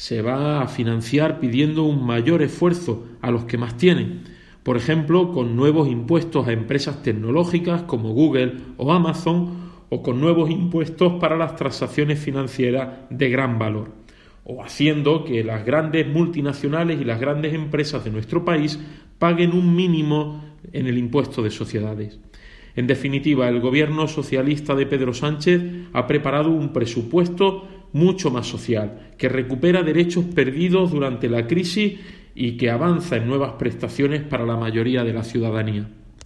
se va a financiar pidiendo un mayor esfuerzo a los que más tienen, por ejemplo, con nuevos impuestos a empresas tecnológicas como Google o Amazon, o con nuevos impuestos para las transacciones financieras de gran valor, o haciendo que las grandes multinacionales y las grandes empresas de nuestro país paguen un mínimo en el impuesto de sociedades. En definitiva, el gobierno socialista de Pedro Sánchez ha preparado un presupuesto mucho más social, que recupera derechos perdidos durante la crisis y que avanza en nuevas prestaciones para la mayoría de la ciudadanía.